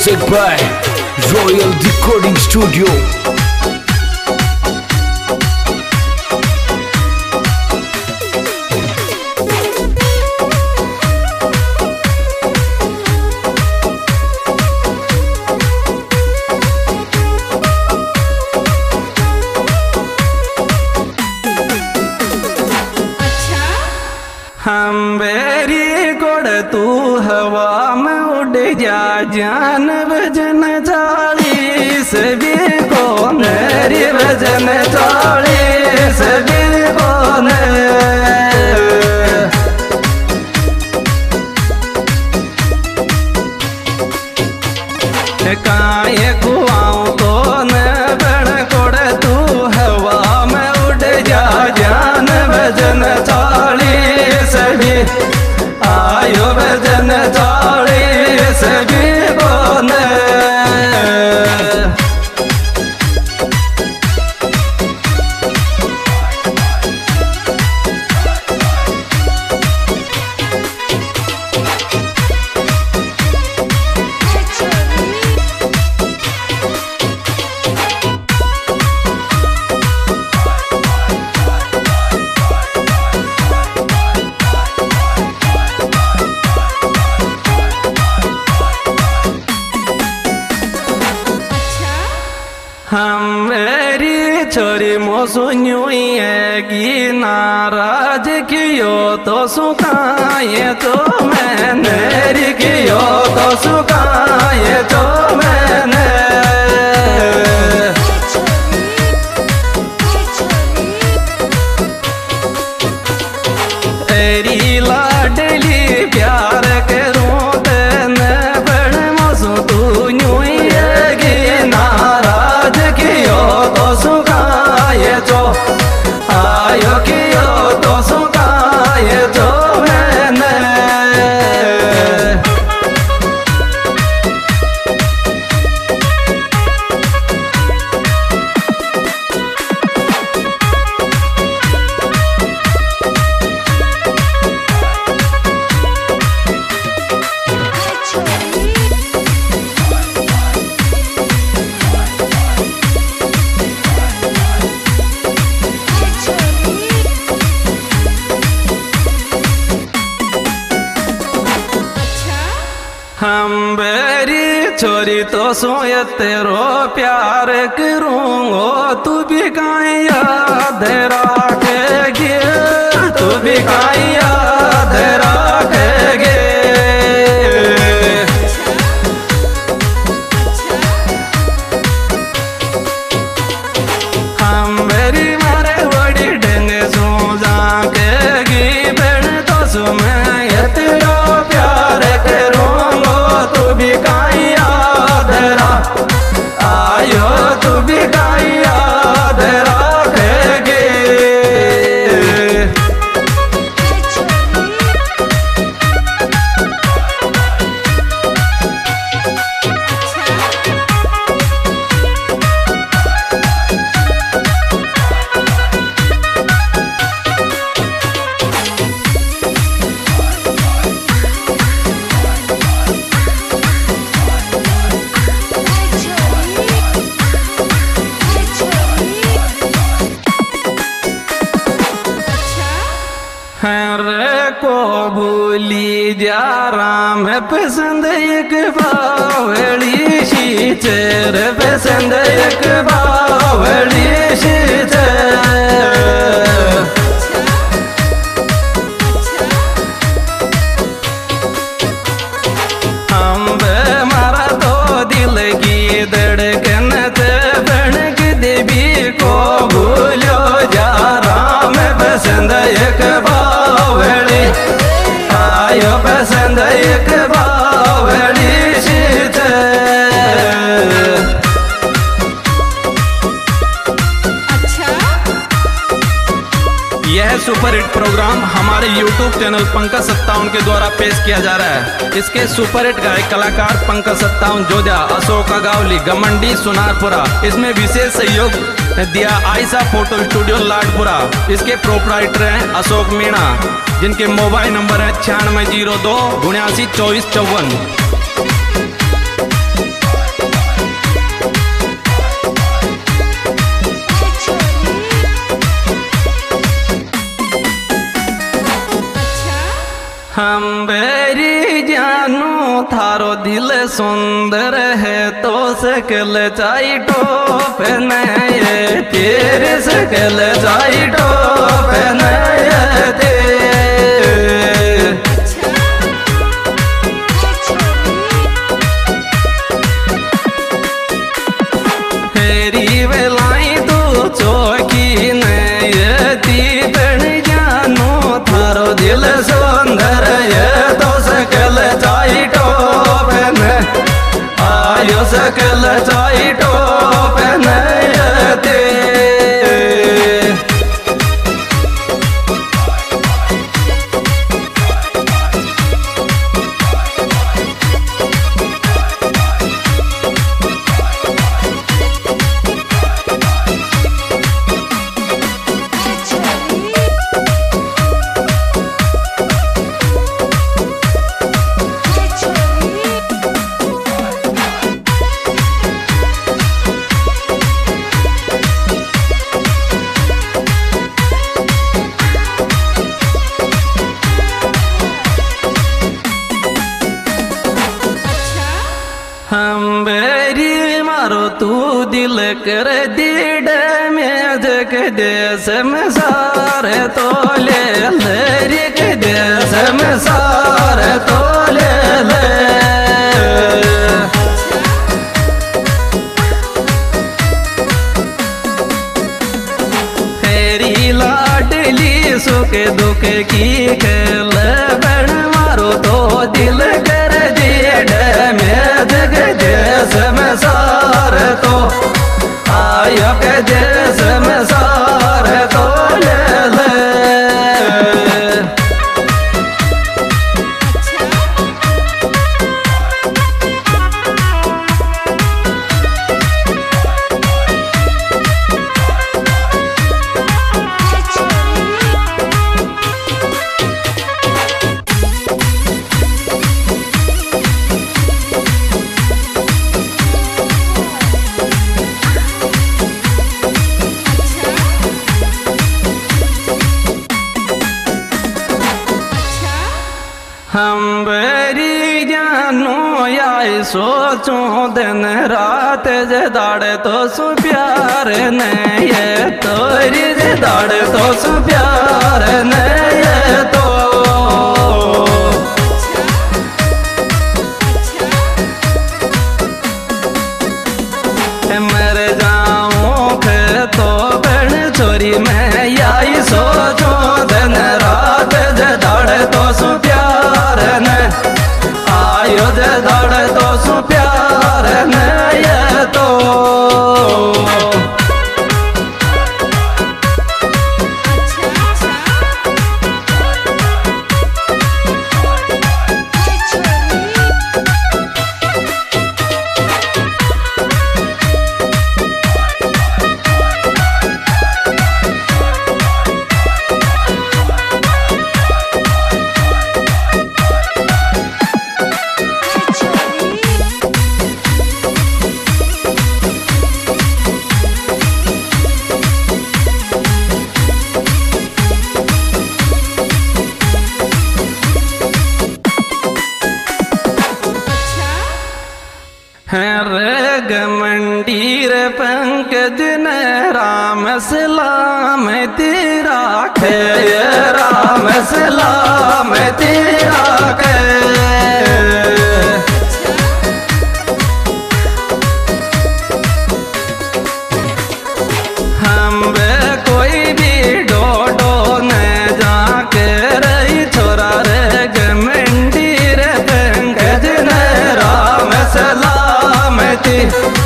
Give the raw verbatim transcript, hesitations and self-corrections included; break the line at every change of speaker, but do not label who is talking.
Music by Royal Recording Studio.
हम बेरी गोड़ तू हवा में उड़ जा जान भजन चालीस भी को मेरी भजन चालीस भी को काये कुआं तो न बड़ गोड़ तू हवा में उड़ जा जान भजन चालीस आयो भजन चालीस भी बोल हम मेरी छोरी मोसुन्यू है नाराज कियो तो सुखाए तो मैंने कियो तो सुखाए तो मैंने तेरी लाडली प्यार करूं तेने बड़ मोसु तू न्यू तो सुखाए जो आयो कियो तो सुखाए जो मैंने हम बेरी छोरी तो सोए तेरो प्यार करूंगो तू भी काई याद रखेगी तू भी काई याद रखेगी हम बेरी मारे बड़ी ढंग सो जाकेगी बन तो सुमे तेरो प्यार करूं तू भी काई याद आयो तू भी काई याद रखेगी। रे को भूली जा राम पसंद एक बावली शीचर पसंद एक बावली शीचर हम मारा तो दिल की धड़कन बन देवी को भूलो जा राम पसंद एक बावली आयो पसंद एक बावली शीतल। यह सुपर हिट प्रोग्राम हमारे यूट्यूब चैनल पंकज सत्तावन के द्वारा पेश किया जा रहा है। इसके सुपर हिट गायक कलाकार पंकज सत्तावन जोधा, अशोक अगावली, घमंडी सुनारपुरा। इसमें विशेष सहयोग दिया आयशा फोटो स्टूडियो लाडपुरा। इसके प्रोपराइटर हैं अशोक मीणा, जिनके मोबाइल नंबर है छियानवे जीरो दो उन्यासी चौबीस चौवन। सुंदर है तो सकल चाई टोप नए तेरे सकल चाई टोप नए ते हेरी वेलाई तू चौकी नए ती बन जानो थारो दिल सुंदर है तो सकल चाई टोप आयो सकल चाई टोप नयते हम बेरी मारो तू दिल कर दीड में जग देश में सारे तो ले लेरी के देश में सारे तो ले ले तेरी लाडली सुख दुख की खेल बन मारो तो दिल कर दीड में जग देश में सारे तो आयो के देश में सारे तो ले ले हम बेरी जानो याई सोचो दिन रात जे दाड़े तो सु प्यार नहीं ये तोरी जे दाड़े तो सु प्यार नहीं ये तो मर जाऊं फिर तो बन छोरी मैं याई सोचो दिन रात जे दाड़े तो सु प्यार आयो जे दाड़े तो सु प्यार नहीं तो रे गमंडीर पंकज ने राम सलाम तेरा खे राम सलाम तेरा खे हम बे कोई भी डोडो न जाके रही छोरा रे गमंडीर पंकज ने राम सलाम